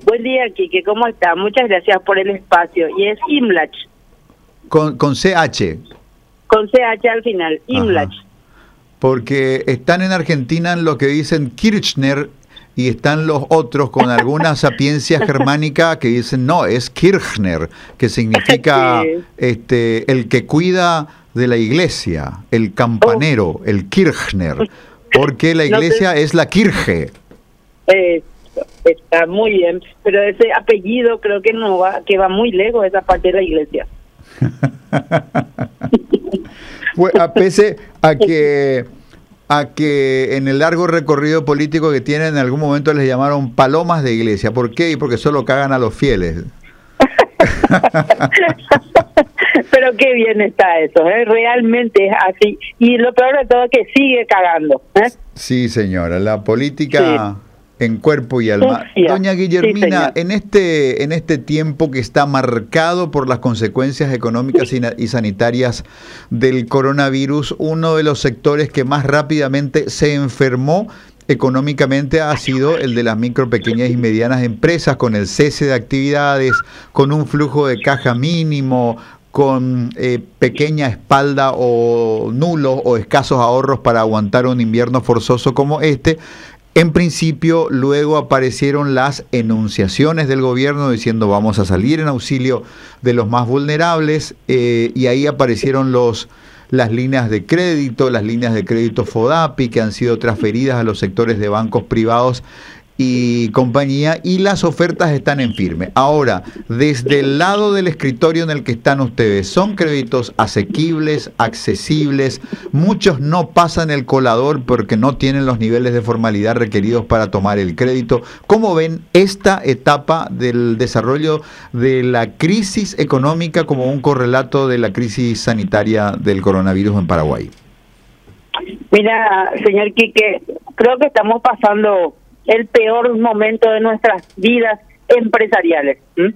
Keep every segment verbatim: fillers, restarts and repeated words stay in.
Buen día, Quique, ¿cómo está? Muchas gracias por el espacio. Y es Imlach. Con, con C H. Con C H al final, Imlach. Ajá. Porque están en Argentina en lo que dicen Kirchner y están los otros con alguna sapiencia germánica que dicen no, es Kirchner, que significa Sí. este el que cuida de la iglesia, el campanero, oh. el Kirchner, porque la iglesia no te... es la Kirche. Eh, está muy bien, pero ese apellido creo que no va, que va muy lejos esa parte de la iglesia. Pues a pese a que a que en el largo recorrido político que tienen en algún momento les llamaron palomas de iglesia. ¿Por qué? Y porque solo cagan a los fieles. Pero qué bien está eso, ¿eh? Realmente es así. Y lo peor de todo es que sigue cagando, ¿eh? Sí, señora, la política... Sí. En cuerpo y alma. Sí, Doña Guillermina, sí, en este en este tiempo que está marcado por las consecuencias económicas y, y sanitarias del coronavirus, uno de los sectores que más rápidamente se enfermó económicamente ha sido el de las micro, pequeñas y medianas empresas, con el cese de actividades, con un flujo de caja mínimo, con eh, pequeña espalda o nulos o escasos ahorros para aguantar un invierno forzoso como este. En principio, luego aparecieron las enunciaciones del gobierno diciendo vamos a salir en auxilio de los más vulnerables, eh, y ahí aparecieron los las líneas de crédito, las líneas de crédito FODAPI que han sido transferidas a los sectores de bancos privados y compañía, y las ofertas están en firme. Ahora, desde el lado del escritorio en el que están ustedes, ¿son créditos asequibles, accesibles? Muchos no pasan el colador porque no tienen los niveles de formalidad requeridos para tomar el crédito. ¿Cómo ven esta etapa del desarrollo de la crisis económica como un correlato de la crisis sanitaria del coronavirus en Paraguay? Mira, señor Quique, creo que estamos pasando el peor momento de nuestras vidas empresariales, ¿m?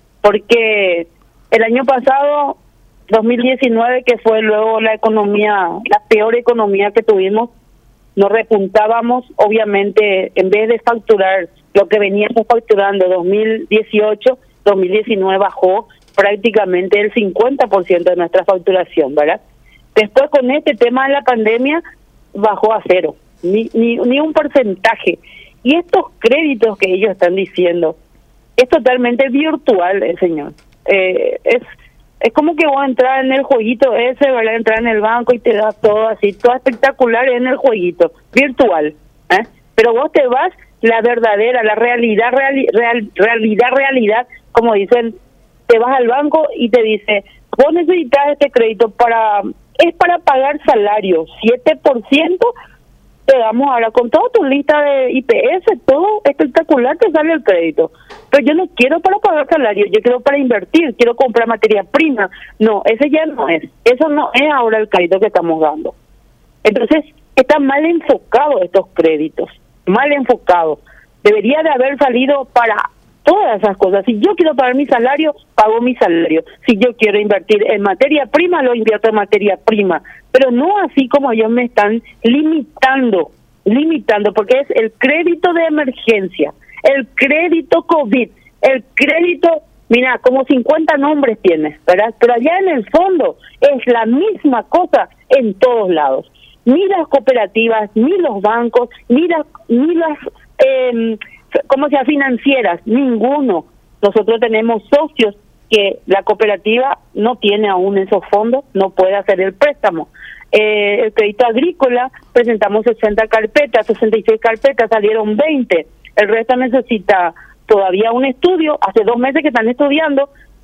Porque el año pasado, dos mil diecinueve, que fue luego la economía, la peor economía que tuvimos, nos repuntábamos, obviamente, en vez de facturar lo que veníamos facturando dos mil dieciocho, dos mil diecinueve bajó prácticamente el cincuenta por ciento de nuestra facturación, ¿verdad? Después, con este tema de la pandemia, bajó a cero, ni, ni, ni un porcentaje. Y estos créditos que ellos están diciendo, es totalmente virtual, el señor. Eh, es es como que vos entrar en el jueguito ese, ¿verdad? Entrar en el banco y te da todo así, todo espectacular en el jueguito, virtual, ¿eh? Pero vos te vas, la verdadera, la realidad, real, real, realidad, realidad, como dicen, te vas al banco y te dice, vos necesitas este crédito para, es para pagar salario, siete por ciento, te damos ahora con toda tu lista de I P S, todo espectacular, te sale el crédito. Pero yo no quiero para pagar salario, yo quiero para invertir, quiero comprar materia prima. No, ese ya no es, eso no es ahora el crédito que estamos dando. Entonces, están mal enfocados estos créditos, mal enfocados. Debería de haber salido para todas esas cosas. Si yo quiero pagar mi salario, pago mi salario. Si yo quiero invertir en materia prima, lo invierto en materia prima. Pero no así como ellos me están limitando, limitando, porque es el crédito de emergencia, el crédito COVID, el crédito, mira, como cincuenta nombres tiene, ¿verdad? Pero allá en el fondo es la misma cosa en todos lados. Ni las cooperativas, ni los bancos, ni las, ni las eh, ¿cómo se llama? Financieras, ninguno. Nosotros tenemos socios que la cooperativa no tiene aún esos fondos, no puede hacer el préstamo. Eh, el crédito agrícola, presentamos sesenta carpetas, sesenta y seis carpetas, salieron veinte. El resto necesita todavía un estudio, hace dos meses que están estudiando,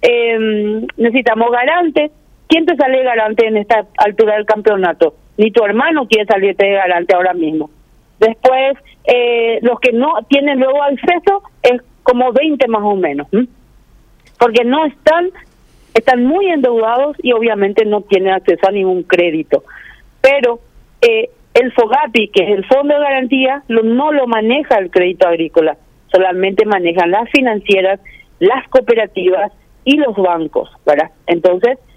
eh, necesitamos garante. ¿Quién te sale garante en esta altura del campeonato? Ni tu hermano quiere salirte de garante ahora mismo. Después, eh, los que no tienen luego acceso es como veinte más o menos, ¿m? Porque no están, están muy endeudados y obviamente no tienen acceso a ningún crédito. Pero eh, el FOGAPI, que es el Fondo de Garantía, lo, no lo maneja el crédito agrícola, solamente manejan las financieras, las cooperativas y los bancos, ¿verdad? Entonces,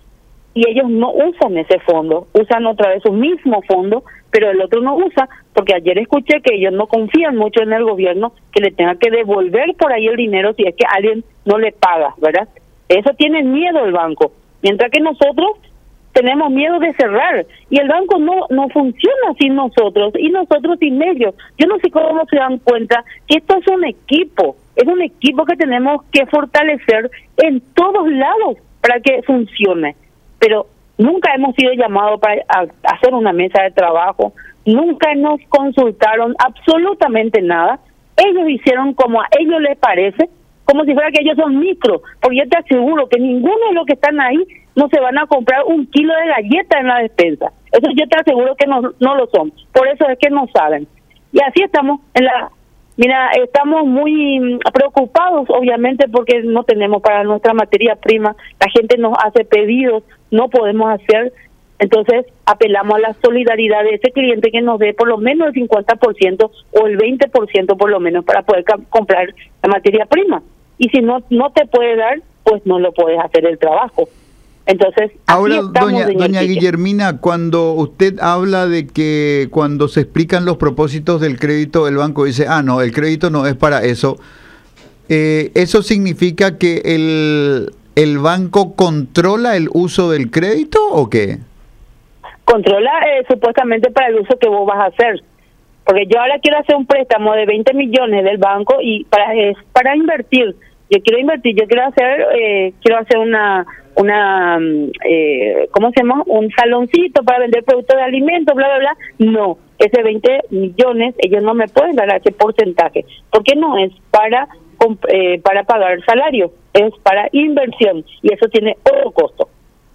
y ellos no usan ese fondo, usan otra vez su mismo fondo, pero el otro no usa, porque ayer escuché que ellos no confían mucho en el gobierno, que le tenga que devolver por ahí el dinero si es que alguien no le paga, ¿verdad? Eso tiene miedo el banco, mientras que nosotros tenemos miedo de cerrar, y el banco no no funciona sin nosotros, y nosotros sin ellos. Yo no sé cómo se dan cuenta que esto es un equipo, es un equipo que tenemos que fortalecer en todos lados para que funcione. Pero nunca hemos sido llamados para a, a hacer una mesa de trabajo, nunca nos consultaron absolutamente nada. Ellos hicieron como a ellos les parece, como si fuera que ellos son micro, porque yo te aseguro que ninguno de los que están ahí no se van a comprar un kilo de galletas en la despensa. Eso yo te aseguro que no, no lo son, por eso es que no saben. Y así estamos en la... Mira, estamos muy preocupados, obviamente, porque no tenemos para nuestra materia prima, la gente nos hace pedidos, no podemos hacer, entonces apelamos a la solidaridad de ese cliente que nos dé por lo menos el cincuenta por ciento o el veinte por ciento por lo menos para poder comprar la materia prima. Y si no no te puede dar, pues no lo puedes hacer el trabajo. Entonces, ahora, doña, doña Guillermina, cuando usted habla de que cuando se explican los propósitos del crédito, el banco dice, ah, no, el crédito no es para eso, eh, ¿eso significa que el, el banco controla el uso del crédito o qué? Controla eh, supuestamente para el uso que vos vas a hacer. Porque yo ahora quiero hacer un préstamo de veinte millones del banco y para es para invertir. Yo quiero invertir, yo quiero hacer eh, quiero hacer una una eh, ¿cómo se llama? Un saloncito para vender productos de alimentos, bla bla bla. No, ese veinte millones ellos no me pueden dar ese porcentaje, porque no es para eh, para pagar salario, es para inversión y eso tiene otro costo.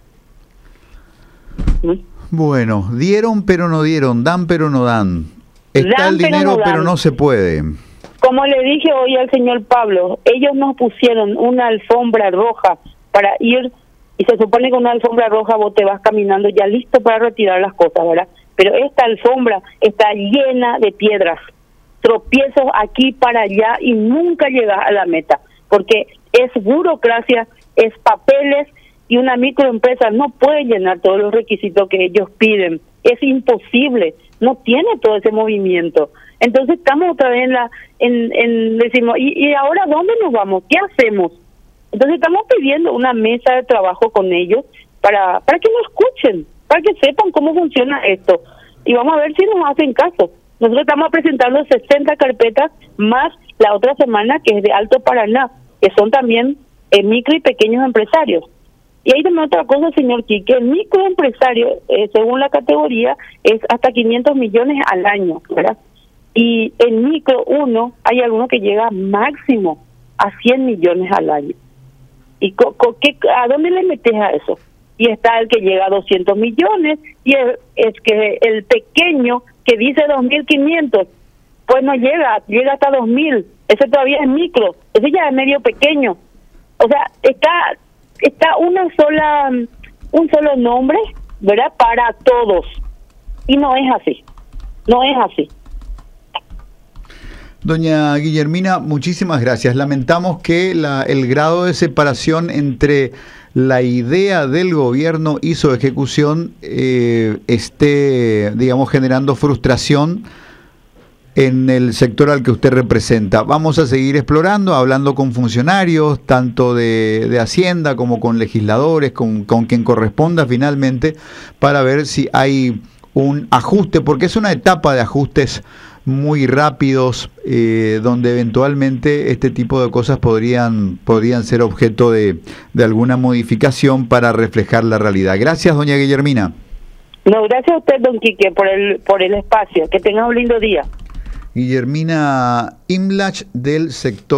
¿Mm? Bueno, dieron pero no dieron, dan pero no dan. Está Dan, el dinero pero no, pero no se puede. Como le dije hoy al señor Pablo, ellos nos pusieron una alfombra roja para ir, y se supone que una alfombra roja vos te vas caminando ya listo para retirar las cosas, ¿verdad? Pero esta alfombra está llena de piedras, tropiezos aquí para allá y nunca llegas a la meta, porque es burocracia, es papeles, y una microempresa no puede llenar todos los requisitos que ellos piden. Es imposible, no tiene todo ese movimiento. Entonces estamos otra vez en la, en, en decimos, ¿y, ¿y ahora dónde nos vamos? ¿Qué hacemos? Entonces estamos pidiendo una mesa de trabajo con ellos para, para que nos escuchen, para que sepan cómo funciona esto. Y vamos a ver si nos hacen caso. Nosotros estamos presentando sesenta carpetas más la otra semana que es de Alto Paraná, que son también eh, micro y pequeños empresarios. Y hay también otra cosa, señor Quique, el microempresario, eh, según la categoría, es hasta quinientos millones al año, ¿verdad? Y en micro uno hay alguno que llega máximo a cien millones al año. ¿Y co, co, qué, a dónde le metes a eso? Y está el que llega a doscientos millones, y es, es que el pequeño que dice dos mil quinientos, pues no llega, llega hasta dos mil. Ese todavía es micro, ese ya es medio pequeño. O sea, está... está una sola un solo nombre, ¿verdad? Para todos, y no es así, no es así. Doña Guillermina, muchísimas gracias. Lamentamos que la, el grado de separación entre la idea del gobierno y su ejecución eh, esté, digamos, generando frustración en el sector al que usted representa. Vamos a seguir explorando, hablando con funcionarios, tanto de, de Hacienda como con legisladores, con, con quien corresponda finalmente, para ver si hay un ajuste, porque es una etapa de ajustes muy rápidos, eh, donde eventualmente este tipo de cosas podrían, podrían ser objeto de, de alguna modificación para reflejar la realidad. Gracias, doña Guillermina. No, gracias a usted, don Quique, por el, por el espacio. Que tenga un lindo día. Guillermina Imlach, del sector